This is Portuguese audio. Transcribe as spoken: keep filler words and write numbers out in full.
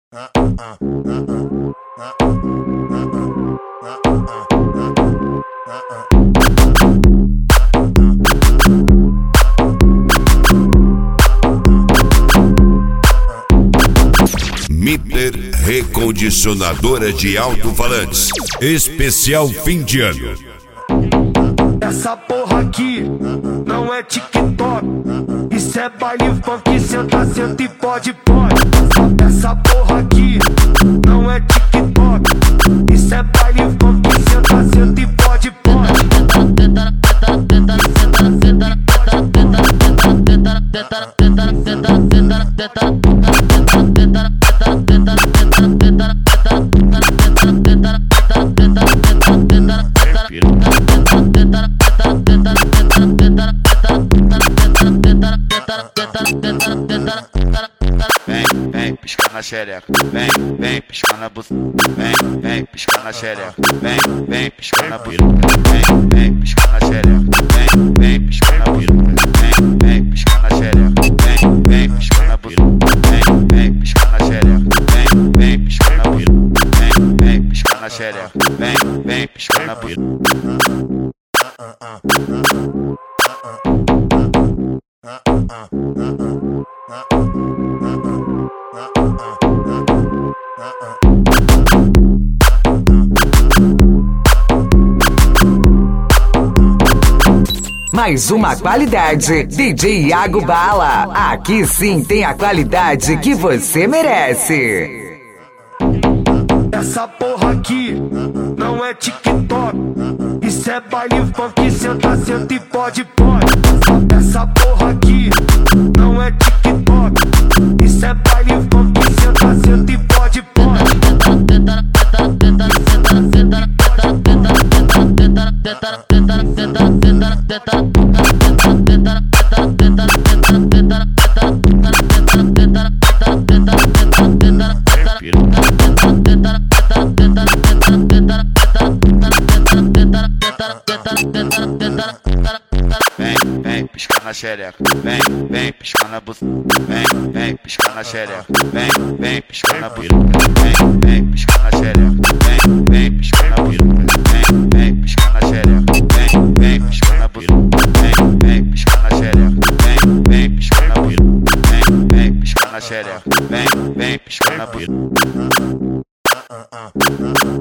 Mitter Recondicionadora de Alto-Falantes. Especial fim de ano. Essa porra aqui não é TikTok, isso é baile funk, senta, senta e pode, pode. Essa porra aqui não é TikTok, isso é baile funk, senta, senta e pode, pode. Vem, vem, piscar na xereca. Vem, vem, piscar na buceta. Vem, vem, piscar na xereca. Vem, vem, piscar na buceta. Vem, vem, piscar na xereca. Vem, vem, piscar na buceta. Vem, vem, piscar na xereca. Vem, vem, piscar na buceta. Vem, vem, piscar na xereca. Vem, vem, piscar na buceta. Vem, vem, piscar na xereca. Vem, vem, piscar na buceta. Mais uma qualidade, D J Iago Bala. Aqui sim tem a qualidade que você merece. Essa porra aqui não é TikTok, isso é baile funk, senta, senta e pode, pode. Essa porra aqui não é TikTok, isso é baile funk, senta, senta e pode, pode. Vem, vem, piscar na xereca. Vem, vem, piscar na buceta. Vem, vem, piscar na xereca. Vem, vem, piscar na buceta. Vem, vem, piscar na xereca. Vem, vem, piscar na buceta. Vem, vem, piscar na xereca. Vem, vem, piscar na buceta. Vem, vem, piscar na xereca. Vem, vem, piscar na buceta. Vem, vem, piscar na xereca. Vem, vem, piscar na buceta.